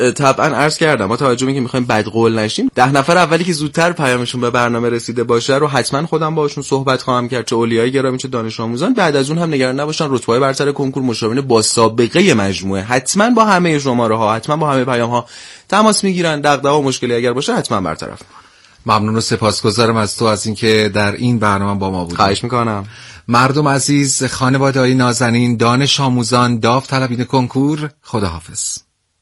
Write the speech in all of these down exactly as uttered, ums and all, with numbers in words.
طبعا عرض کردم ما توجه می‌کنیم که می‌خوایم بدقول نشیم، ده نفر اولی که زودتر پیامشون به برنامه رسیده باشه رو حتما خودم باهاشون صحبت خواهم کرد، چه اولیای گرامی چه دانش آموزان. بعد از اون هم نگران نباشن، رتبه‌های برتر کنکور مشاورین با سابقه مجموعه حتما با همه شماره‌ها، حتما با همه پیام‌ها تماس می‌گیرن. دغدغه و مشکلی اگر باشه حتما برطرف. ممنون و سپاسگزارم از تو از اینکه در این برنامه با ما بودی. خواهش میکنم. مردم عزیز، خانواده‌های نازنین، دانش آموزان، داوطلبین کنکور، خداحافظ.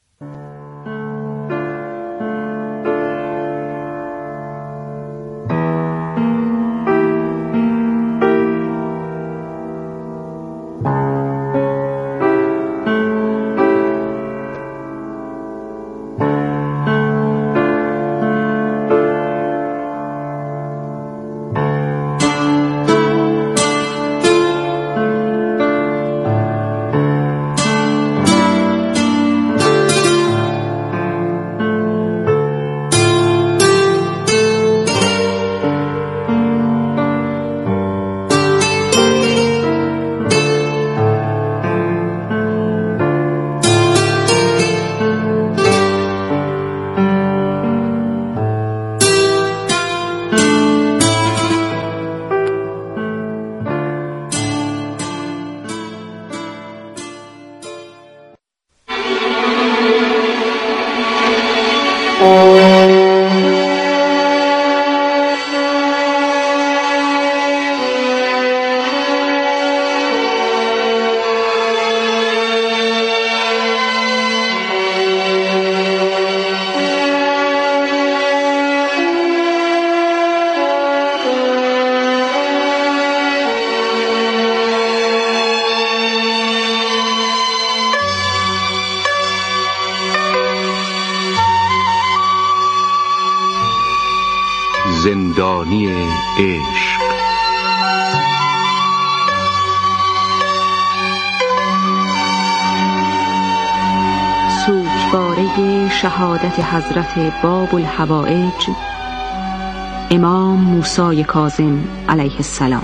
زندانی عشق. سوگواره شهادت حضرت باب الحوائج امام موسی کاظم علیه السلام.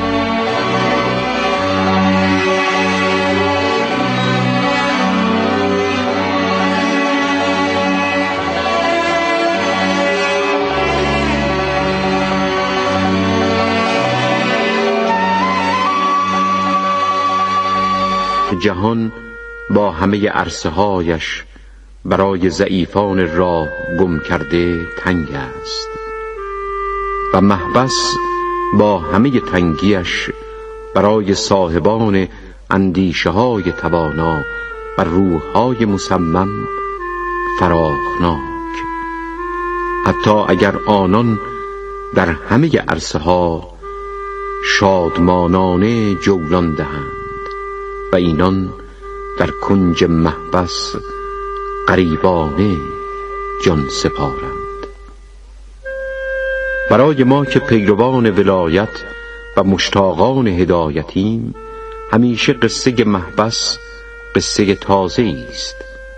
جهان با همه عرصه‌هایش برای ضعیفان راه گم کرده تنگ است و محبس با همه تنگیش برای صاحبان اندیشه‌های توانا و روح‌های مصمم فراخناک، حتی اگر آنان در همه عرصه‌ها شادمانانه جولان دهند و اینان در کنج محبس غریبانه جان سپارند. برای ما که پیروان ولایت و مشتاقان هدایتیم، همیشه قصه محبس قصه تازه است.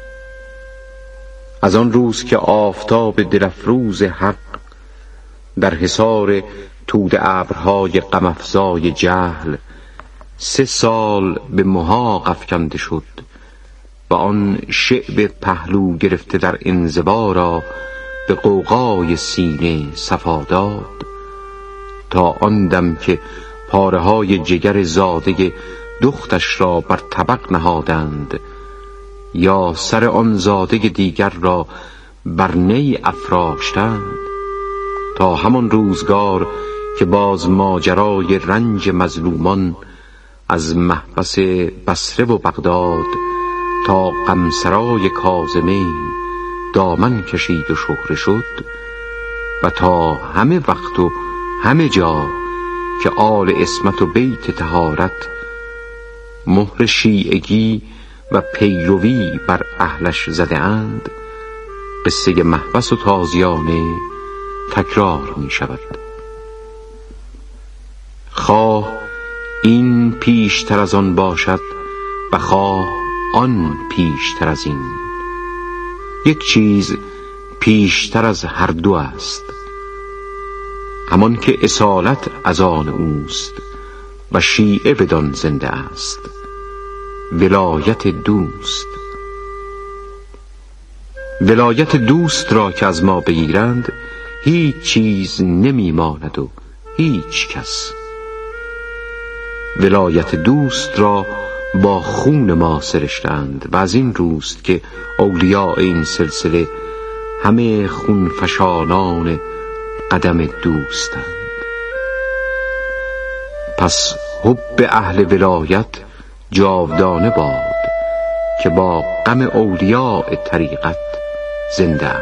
از آن روز که آفتاب دلفروز حق در حصار تود ابرهای غم‌افزای جهل سه سال به محاق افکنده شد و آن شعب پهلو گرفته در انزوا را به غوغای سینه صفا داد، تا آن دم که پاره های جگر زاده دختش را بر طبق نهادند یا سر آن زاده دیگر را بر نی افراشتند، تا همان روزگار که باز ماجرای رنج مظلومان از محبس بصره و بغداد تا قمسرای کاظمین دامن کشید و شهره شد و تا همه وقت و همه جا که آل عصمت و بیت طهارت مهر شیعگی و پیروی بر اهلش زده اند، قصه محبس و تازیانه تکرار می شود. خواه این پیشتر از آن باشد و خواه آن پیشتر از این، یک چیز پیشتر از هر دو است، همان که اصالت از آن اوست و شیعه بدان زنده است، ولایت دوست. ولایت دوست را که از ما بگیرند هیچ چیز نمی ماند و هیچ کس. ولایت دوست را با خون ما سرشتند و از این روست که اولیاء این سلسله همه خون فشانان قدم دوستند. پس حب اهل ولایت جاودانه باد که با غم اولیاء طریقت زنده اند.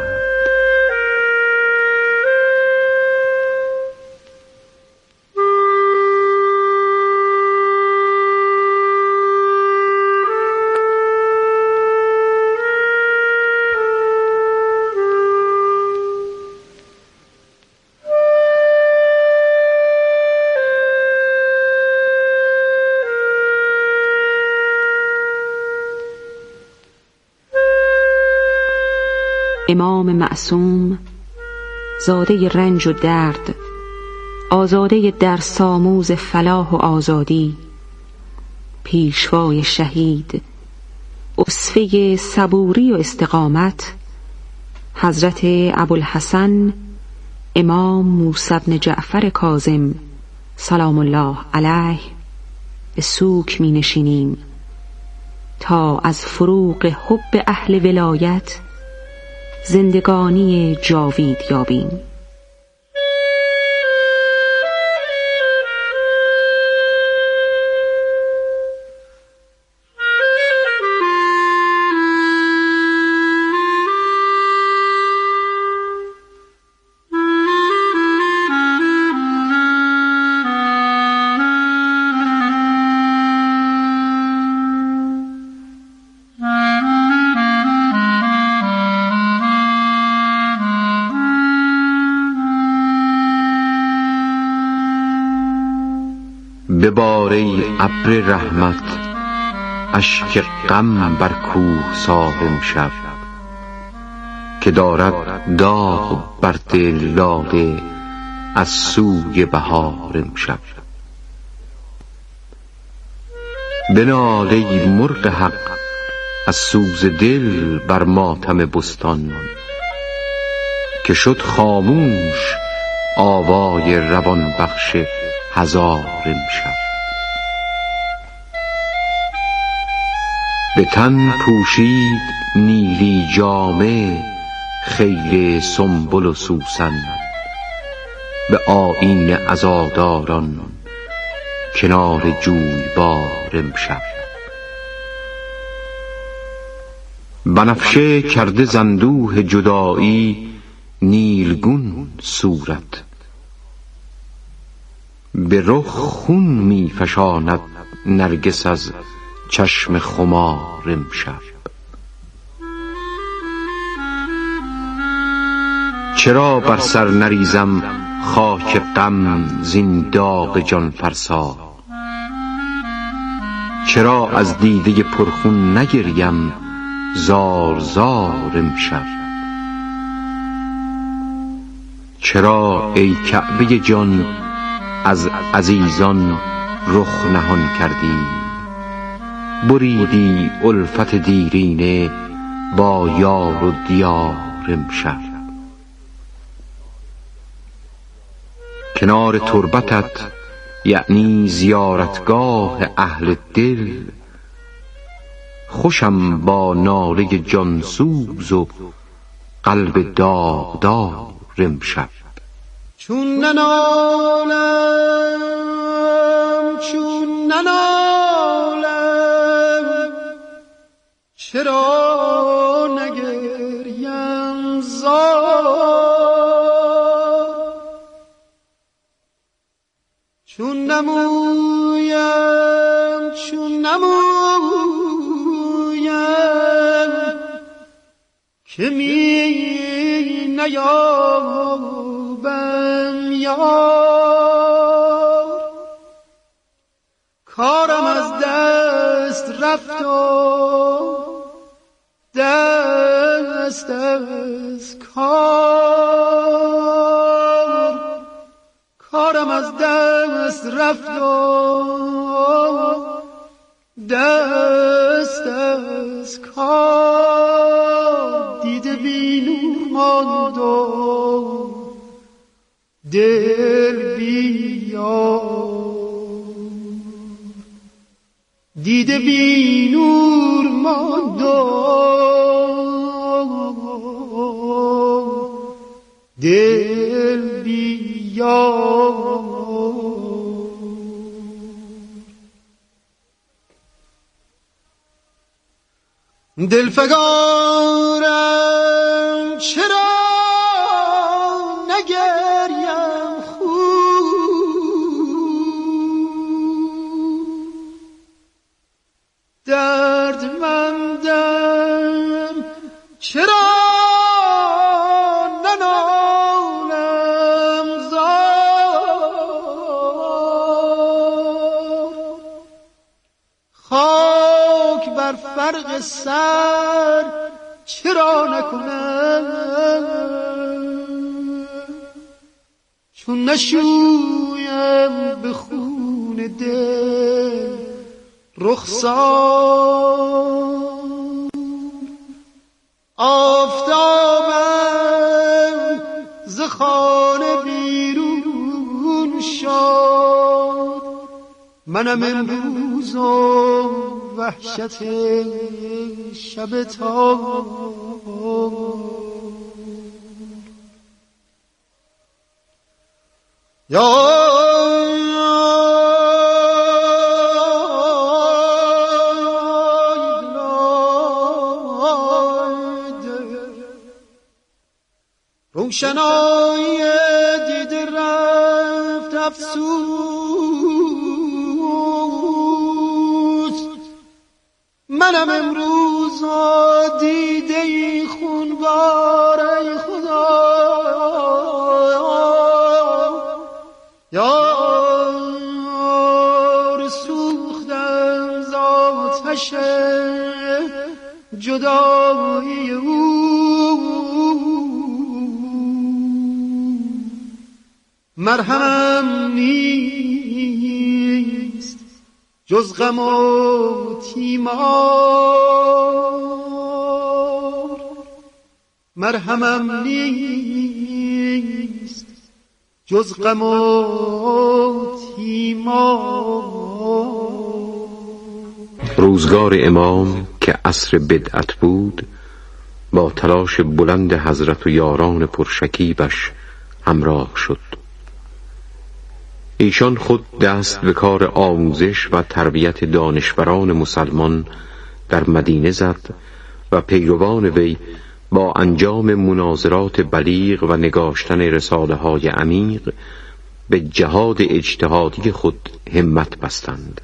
امام معصوم، زاده رنج و درد، آزاده در ساموز فلاح و آزادی، پیشوای شهید، اسوه صبوری و استقامت، حضرت ابوالحسن امام موسی بن جعفر کاظم سلام الله علیه به سوک می نشینیم تا از فروغ حب اهل ولایت زندگانی جاوید یابیم. ببار ای ابر رحمت اشک غم بر کوه سار امشب، که دارد داغ بر دل لاله از سوی بهار امشب. بنال ای مرغ حق از سوز دل بر ماتم بستان، که شد خاموش آوای روان بخش هزار امشب. به تن پوشید نیلی جامه خیل سنبل و سوسن، به آیین عزاداران کنار جویبار امشب. بنفشه کرده زندوه جدایی نیلگون صورت، به رخ خون می فشاند نرگس از چشم خمار امشب. چرا بر سر نریزم خاک غم زین داغ جان فرسا، چرا از دیده پرخون نگریم زار زار امشب. چرا ای کعبه جان از عزیزان رخ نهان کردی، بریدی الفت دیرینه با یار و دیار امشب. کنار تربتت یعنی زیارتگاه اهل دل، خوشم با ناله جانسوز و قلب داغدار امشب. چون ننالم چون ننالم چرا نگریم زار، چون نمویم چون نمویم که می نیابم یار. کارم از دست رفت و دست از کار، کارم از دست رفت و دست از کار. دیده بی ماند و دل بیار، دیده بی نور ماند و دل بیار. دل فگارم چرا نگریم خوب، دردمندم چرا ننالم زار، خاک بر فرق سر چرا نکنم، چون نشویم به خون دل رخسار. آفتابم ز خانه بیرون شد، منم امروز و وحشت شب تار. یا روشنایی دیده رفت افسوس، منم امروز دیده خونبار ای خدا. یار سوختم ز آتش جدایی او، مرهمم نیست جز غم و تیمار، مرهمم نیست جز غم و تیمار. روزگار امام که عصر بدعت بود، با تلاش بلند حضرت و یاران پرشکیبش همراه شد. ایشان خود دست به کار آموزش و تربیت دانشوران مسلمان در مدینه زد و پیروان وی با انجام مناظرات بلیغ و نگاشتن رساله های عمیق به جهاد اجتهادی خود همت بستند.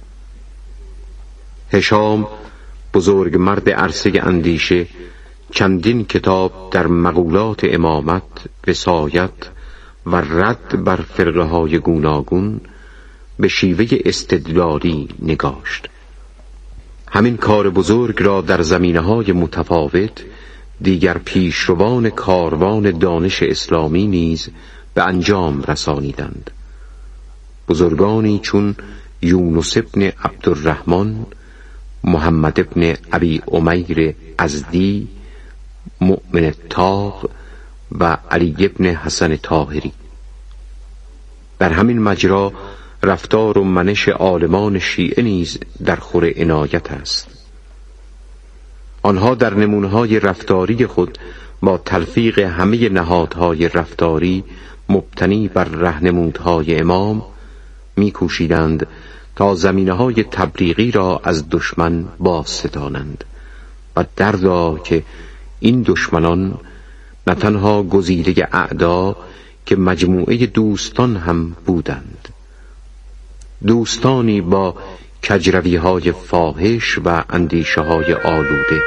هشام بزرگ مرد عرصه اندیشه چندین کتاب در مقولات امامت، وصایت و رد بر فرقه های گوناگون به شیوه استدلالی نگاشت. همین کار بزرگ را در زمینه‌های متفاوت دیگر پیشروان کاروان دانش اسلامی نیز به انجام رسانیدند. بزرگانی چون یونس ابن عبدالرحمن، محمد ابن ابی امیر ازدی، مؤمن طاق و علی ابن حسن طاهری. در همین مجرا رفتار و منش عالمان شیعه نیز در خور عنایت است. آنها در نمونه‌های رفتاری خود با تلفیق همه نهادهای رفتاری مبتنی بر راهنمودهای امام می‌کوشیدند تا زمینه‌های تبلیغی را از دشمن بازستانند و دردا که این دشمنان نه تنها گزیده اعدا که مجموعه دوستان هم بودند، دوستانی با کجروی‌های فاحش و اندیشه‌های آلوده.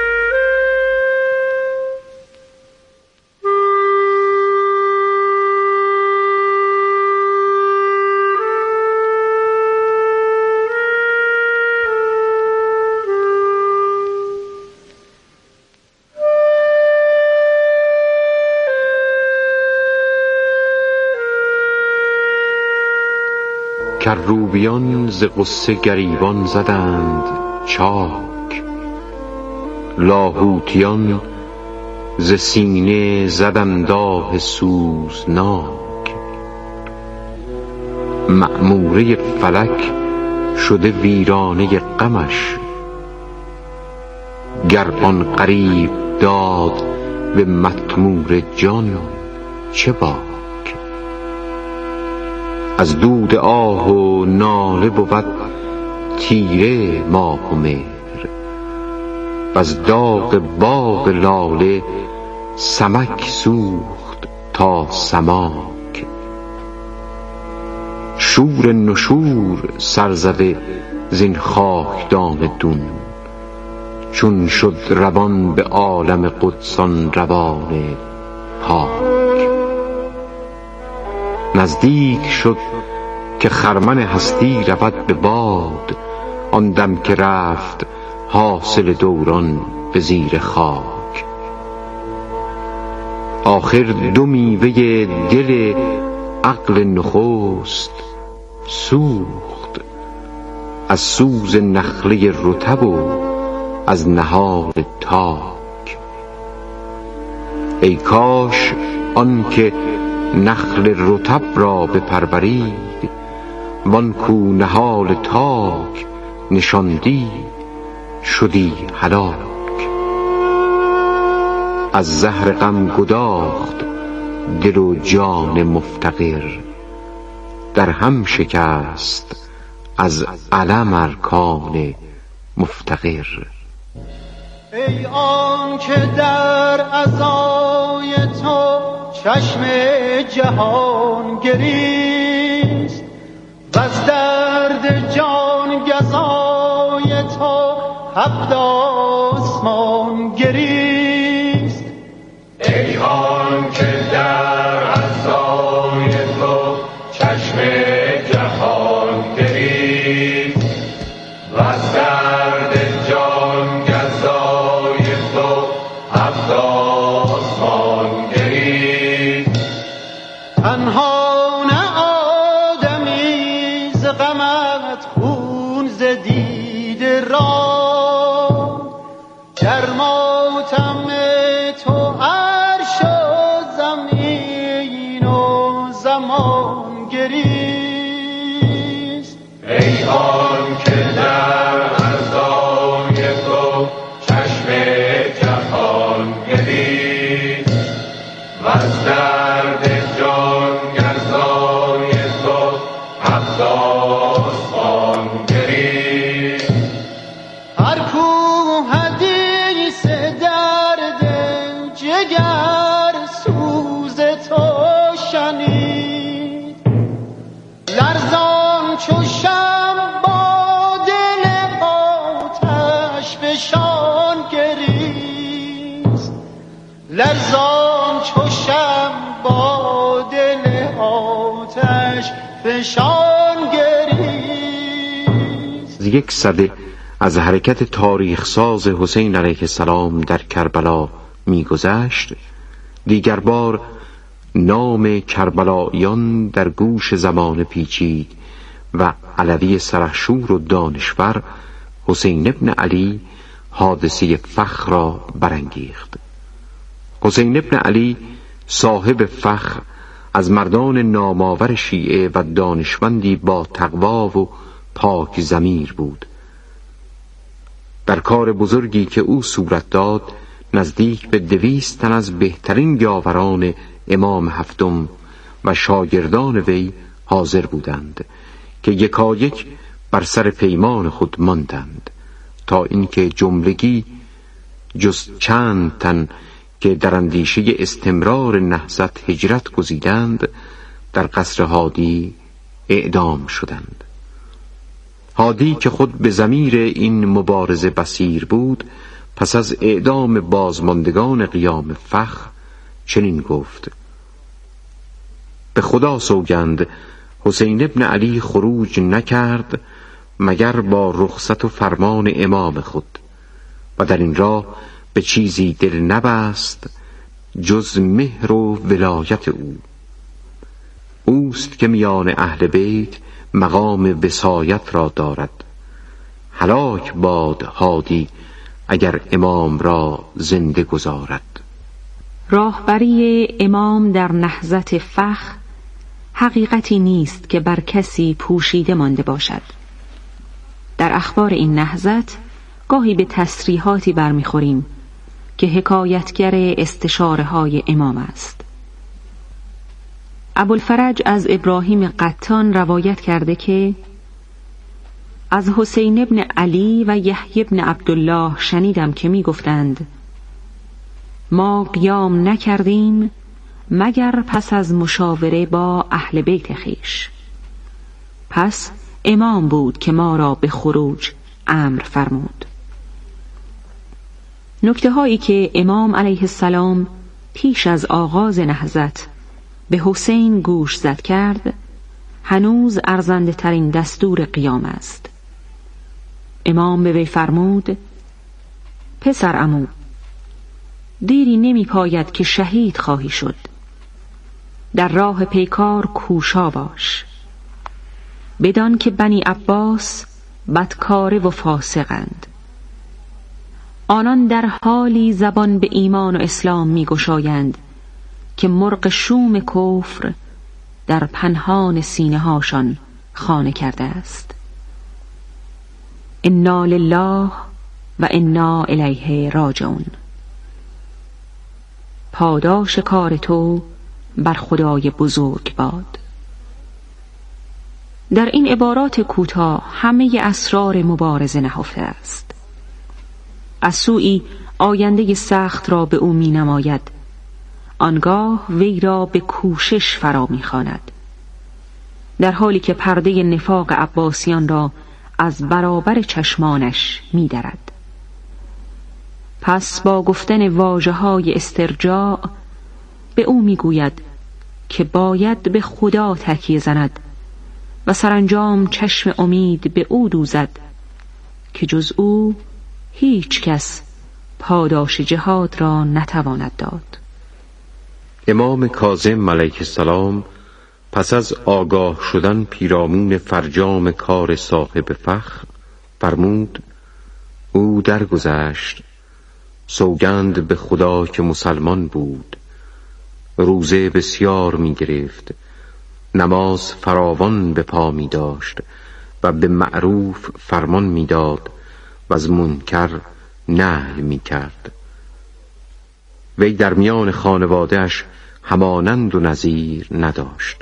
کروبیان ز غصه گریبان زدند چاک، لاهوتیان ز سینه زدم داغ سوزناک. معموره فلک شده ویرانه غمش، گر آن غریب داد به مطمور جان چه باک. از دود آه و ناله بود تیره ماه و مهر، از داغ باغ لاله سمک سوخت تا سماک. شور نشور سرزده زین خاکدان دون، چون شد روان به عالم قدسان روان پاک. نزدیک شد که خرمن هستی رود به باد، آن دم که رفت حاصل دوران به زیر خاک. آخر دو میوه دل عقل نخست سوخت، از سوز نخله رطب و از نهال تاک. ای کاش آن که نخل رطب را بپرورید، وان کو نهال تاک نشاندی شدی هلاک. از زهر غم گداخت دل و جان مفتقر، در هم شکست از علم ارکان مفتقر. ای آن که در عزای تو چشم جهان گریست، و از درد جان گزای تو هفت آسمان گریست. ای آن که در عزای تو چشم جهان گریست، و از درد جان گزای تو هفت آسمان گریست. تنها نه آدمی ز غمت خون ز دیده را، در ماتم تو عرش و زمین و زمان گریست. ای آن که در عزای تو چشم جهان گریست، و از درد جان گزای تو هفت آسمان گریست. هر کو حدیث درد جگر سوز تو شنید، لرزان چو شمع با دل آتش فشان گریست. لرزان چو شمع با دل آتش فشان گریست. یک سده از حرکت تاریخ ساز حسین علیه السلام در کربلا می‌گذشت، دیگر بار نام کربلاییان در گوش زمانه پیچید و علوی سرخشور و دانشور حسین ابن علی حادثه فخر را برانگیخت. حسین ابن علی صاحب فخر از مردان نامآور شیعه و دانشمندی با تقوا و پاک ضمیر بود. در کار بزرگی که او صورت داد نزدیک به دویست تن از بهترین یاوران امام هفتم و شاگردان وی حاضر بودند که یکایک بر سر پیمان خود ماندند، تا اینکه جملگی جز چند تن که در اندیشه استمرار نهضت هجرت گزیدند در قصر هادی اعدام شدند. هادی که خود به ضمیر این مبارزه بصیر بود، پس از اعدام بازماندگان قیام فخر چنین گفت: به خدا سوگند حسین ابن علی خروج نکرد مگر با رخصت و فرمان امام خود، و در این راه به چیزی دل نبست جز مهر و ولایت او. اوست که میان اهل بیت مقام وصایت را دارد. هلاک باد هادی اگر امام را زنده گذارد. راهبری امام در نهضت فخ حقیقتی نیست که بر کسی پوشیده مانده باشد. در اخبار این نهضت گاهی به تصریحاتی برمیخوریم که حکایتگر استشاره های امام است. ابوالفرج از ابراهیم قطان روایت کرده که از حسین ابن علی و یحیی ابن عبدالله شنیدم که می گفتند ما قیام نکردیم مگر پس از مشاوره با اهل بیت خویش. پس امام بود که ما را به خروج امر فرمود. نکته هایی که امام علیه السلام پیش از آغاز نهضت به حسین گوش زد کرد هنوز ارزنده ترین دستور قیام است. امام به وی فرمود پسر عمو، دیری نمی پاید که شهید خواهی شد. در راه پیکار کوشا باش، بدان که بنی عباس بدکاره و فاسقند. آنان در حالی زبان به ایمان و اسلام می گشایند که مرغ شوم کفر در پنهان سینه هاشان خانه کرده است. انا لله و انا الیه راجعون. پاداش کار تو بر خدای بزرگ باد. در این عبارات کوتاه همه اسرار مبارزه نهفته است. از سوی آینده سخت را به او می نماید، آنگاه وی را به کوشش فرا می خواند، در حالی که پرده نفاق عباسیان را از برابر چشمانش می درد. پس با گفتن واژه‌های استرجاع به او می گوید که باید به خدا تکیه زند و سرانجام چشم امید به او دوزد که جز او هیچ کس پاداش جهاد را نتواند داد. امام کاظم علیه السلام پس از آگاه شدن پیرامون فرجام کار صاحب فخ فرمود او درگذشت، سوگند به خدا که مسلمان بود، روزه بسیار می گرفت، نماز فراوان به پا می داشت و به معروف فرمان می داد و از منکر نهی می کرد. وی در میان خانواده‌اش همانند و نظیر نداشت.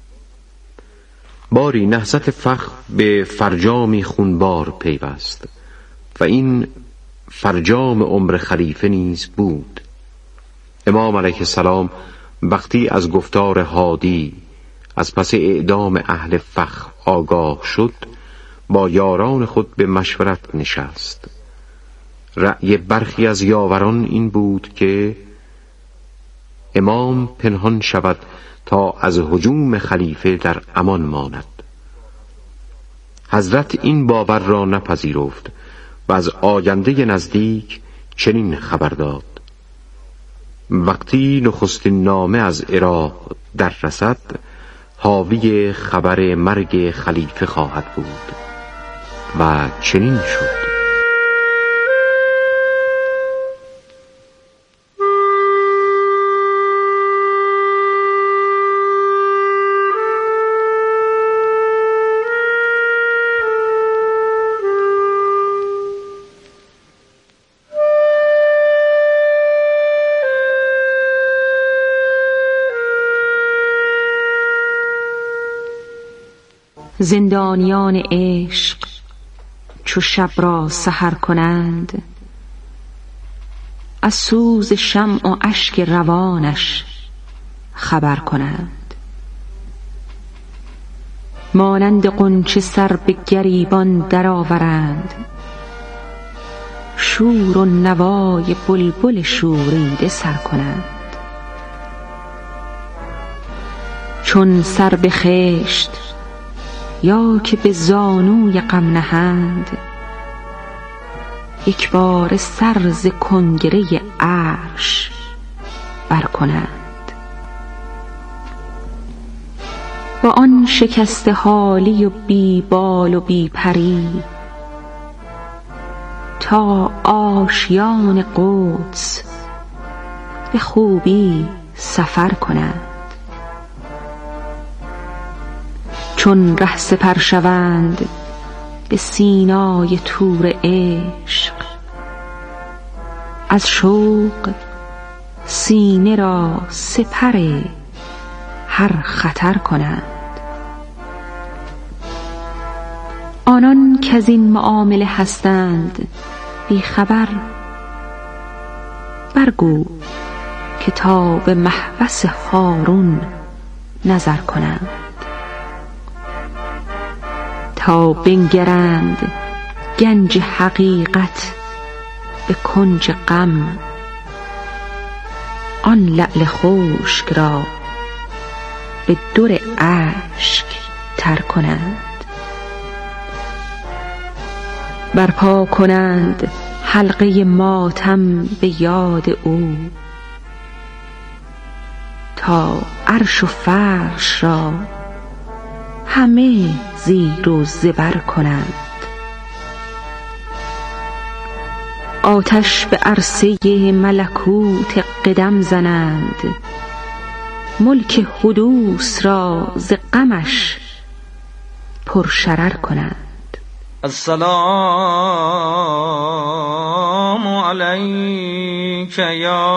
باری نهضت فخ به فرجامی خونبار پیوست و این فرجام عمر خلیفه نیز بود. امام علیه السلام وقتی از گفتار هادی از پس اعدام اهل فخ آگاه شد، با یاران خود به مشورت نشست. رأی برخی از یاوران این بود که امام پنهان شود تا از هجوم خلیفه در امان ماند. حضرت این باور را نپذیرفت و از آینده نزدیک چنین خبر داد: وقتی نخستین نامه از عراق در رسد، حاوی خبر مرگ خلیفه خواهد بود. و چنین شد. زندانیان عشق چو شب را سحر کنند، از سوز شمع و اشک روانش خبر کنند. مانند غنچه سر به گریبان درآورند، شور و نوای بلبل شوریده سر کنند. چون سر به خشت یا که به زانوی غم نهند، یک بار سر ز کنگره عرش بر کنند. با آن شکست حالی و بی بال و بی پری، تا آشیان قدس به خوبی سفر کنند. چون ره سپر شوند به سینای طور عشق، از شوق سینه را سپر هر خطر کنند. آنان که از این معامله هستند بی خبر، برگو که تا به محبس هارون نظر کنند. تا بنگرند گنج حقیقت به کنج غم، آن لعل خشک را به در اشک تر کنند. برپا کنند حلقه ماتم به یاد او، تا عرش و فرش را همه زیر و زبر کنند. آتش به عرصه ملکوت قدم زنند، ملک حدوث را ز غمش پرشرر کنند. السلام علیک یا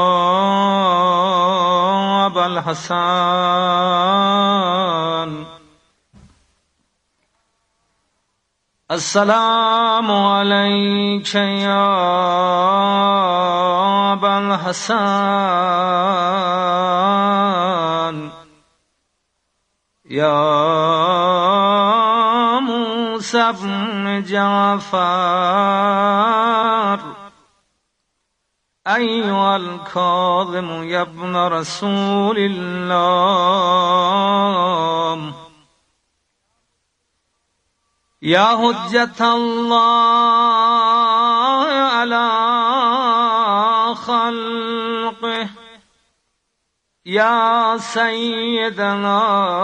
ابا الحسن، السلام علیک یا ابا الحسن، یا موسی بن جعفر، ایها الکاظم یا ابن رسول الله، یا حجت الله علی خلقه، یا سیدنا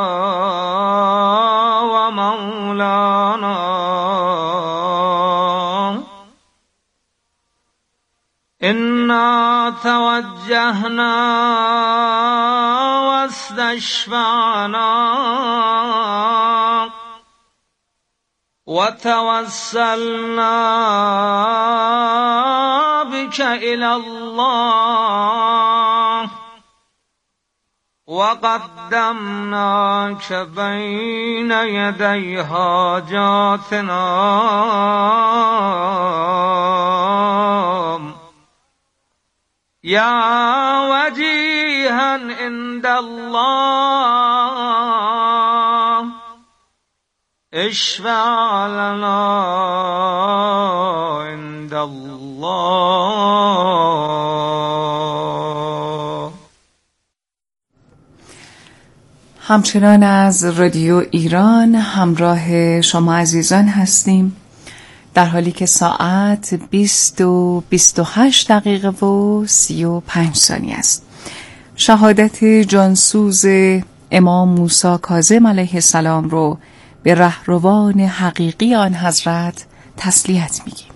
و مولانا، انا توجهنا واستشفعنا وتوسلنا بك إلى الله، وقدمناك بين يدي حاجاتنا، يا وجيها عند الله، اشفع لنا عند الله. همچنان از رادیو ایران همراه شما عزیزان هستیم، در حالی که ساعت بیست و بیست و هشت دقیقه و سی و پنج ثانیه است. شهادت جانسوز امام موسی کاظم علیه السلام رو به رهروان حقیقی آن حضرت تسلیت میگیم.